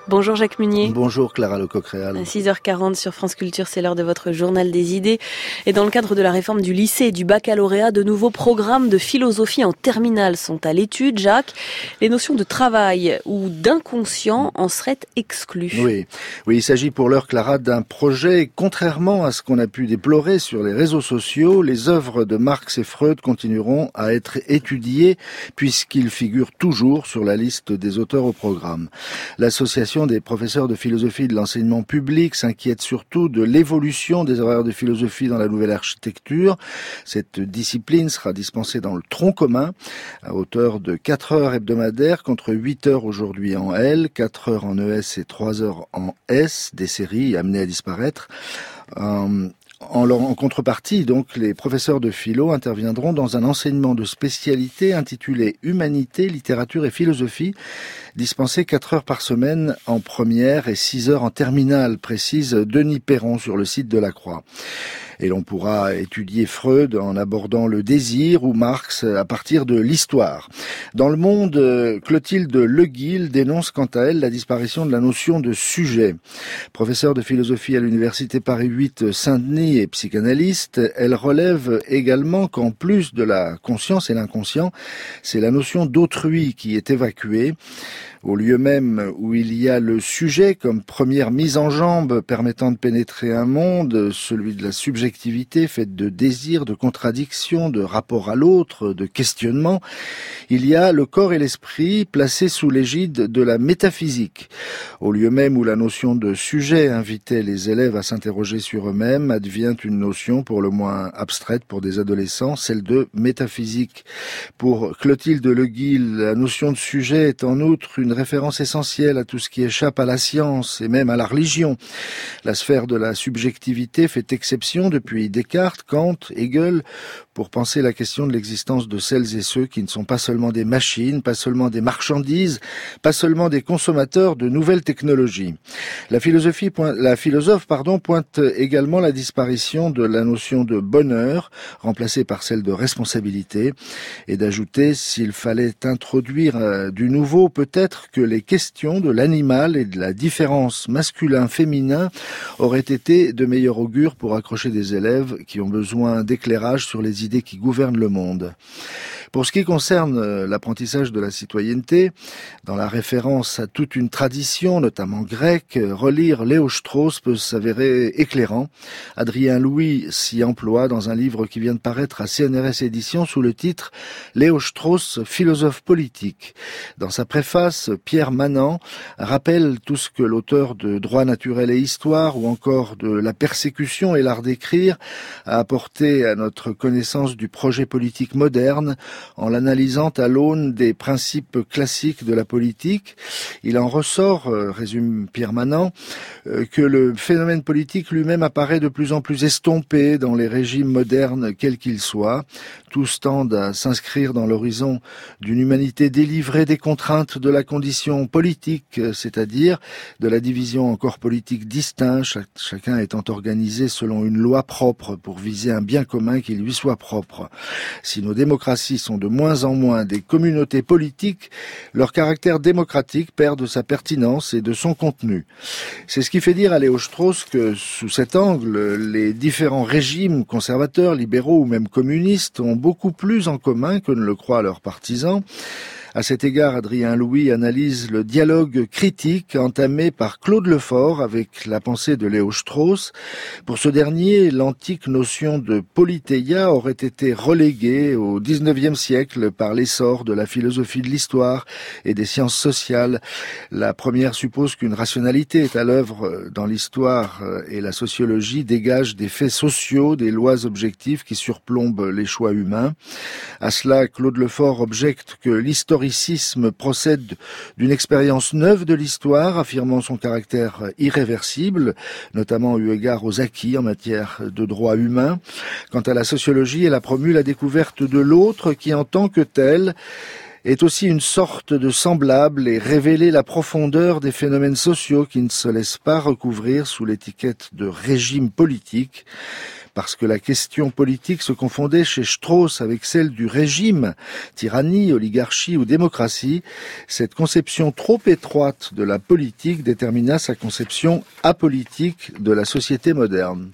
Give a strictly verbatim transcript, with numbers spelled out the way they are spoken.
Bonjour Jacques Munier. Bonjour Clara Lecoq-Réal. À six heures quarante sur France Culture, c'est l'heure de votre journal des idées. Et dans le cadre de la réforme du lycée et du baccalauréat, de nouveaux programmes de philosophie en terminale sont à l'étude. Jacques, les notions de travail ou d'inconscient en seraient exclues. Oui, oui, il s'agit pour l'heure, Clara, d'un projet. Contrairement à ce qu'on a pu déplorer sur les réseaux sociaux, les œuvres de Marx et Freud continueront à être étudiées puisqu'ils figurent toujours sur la liste des auteurs au programme. L'association des professeurs de philosophie de l'enseignement public s'inquiète surtout de l'évolution des horaires de philosophie dans la nouvelle architecture. Cette discipline sera dispensée dans le tronc commun à hauteur de quatre heures hebdomadaires contre huit heures aujourd'hui en L, quatre heures en E S et trois heures en S, des séries amenées à disparaître. Euh, En, en contrepartie, donc, les professeurs de philo interviendront dans un enseignement de spécialité intitulé Humanité, littérature et philosophie, dispensé quatre heures par semaine en première et six heures en terminale, précise Denis Perron sur le site de la Croix. Et l'on pourra étudier Freud en abordant le désir ou Marx à partir de l'histoire. Dans Le Monde, Clotilde Leguil dénonce quant à elle la disparition de la notion de sujet. Professeure de philosophie à l'université Paris huit Saint-Denis et psychanalyste, elle relève également qu'en plus de la conscience et l'inconscient, c'est la notion d'autrui qui est évacuée. Au lieu même où il y a le sujet comme première mise en jambe permettant de pénétrer un monde, celui de la subjectivité faite de désir, de contradiction, de rapport à l'autre, de questionnement, il y a le corps et l'esprit placés sous l'égide de la métaphysique. Au lieu même où la notion de sujet invitait les élèves à s'interroger sur eux-mêmes, advient une notion pour le moins abstraite pour des adolescents, celle de métaphysique. Pour Clotilde Leguil, la notion de sujet est en outre une référence essentielle à tout ce qui échappe à la science et même à la religion. La sphère de la subjectivité fait exception depuis Descartes, Kant, Hegel, pour penser la question de l'existence de celles et ceux qui ne sont pas seulement des machines, pas seulement des marchandises, pas seulement des consommateurs de nouvelles technologies. La philosophie, la philosophe, pardon, pointe également la disparition de la notion de bonheur, remplacée par celle de responsabilité, et d'ajouter, s'il fallait introduire euh, du nouveau, peut-être que les questions de l'animal et de la différence masculin-féminin auraient été de meilleur augure pour accrocher des élèves qui ont besoin d'éclairage sur les idées qui gouvernent le monde. Pour ce qui concerne l'apprentissage de la citoyenneté, dans la référence à toute une tradition, notamment grecque, relire Léo Strauss peut s'avérer éclairant. Adrien Louis s'y emploie dans un livre qui vient de paraître à C N R S Éditions sous le titre « Léo Strauss, philosophe politique ». Dans sa préface, Pierre Manant rappelle tout ce que l'auteur de Droit naturel et histoire ou encore de La persécution et l'art d'écrire a apporté à notre connaissance du projet politique moderne en l'analysant à l'aune des principes classiques de la politique. Il en ressort, euh, résume Pierre Manant, euh, que le phénomène politique lui-même apparaît de plus en plus estompé dans les régimes modernes quels qu'ils soient. Tous tendent à s'inscrire dans l'horizon d'une humanité délivrée des contraintes de la condition politique, c'est-à-dire de la division en corps politiques distincts, chac- chacun étant organisé selon une loi propre pour viser un bien commun qui lui soit propre. Si nos démocraties sont de moins en moins des communautés politiques, leur caractère démocratique perd de sa pertinence et de son contenu. C'est ce qui fait dire à Léo Strauss que, sous cet angle, les différents régimes conservateurs, libéraux ou même communistes ont beaucoup plus en commun que ne le croient leurs partisans. À cet égard, Adrien Louis analyse le dialogue critique entamé par Claude Lefort avec la pensée de Léo Strauss. Pour ce dernier, l'antique notion de politeia aurait été reléguée au dix-neuvième siècle par l'essor de la philosophie de l'histoire et des sciences sociales. La première suppose qu'une rationalité est à l'œuvre dans l'histoire et la sociologie dégage des faits sociaux, des lois objectives qui surplombent les choix humains. À cela, Claude Lefort objecte que l'historien l'historicisme procède d'une expérience neuve de l'histoire, affirmant son caractère irréversible, notamment eu égard aux acquis en matière de droits humains. Quant à la sociologie, elle a promu la découverte de l'autre qui, en tant que tel, est aussi une sorte de semblable et révéler la profondeur des phénomènes sociaux qui ne se laissent pas recouvrir sous l'étiquette de régime politique. parce que la question politique se confondait chez Strauss avec celle du régime, tyrannie, oligarchie ou démocratie. Cette conception trop étroite de la politique détermina sa conception apolitique de la société moderne.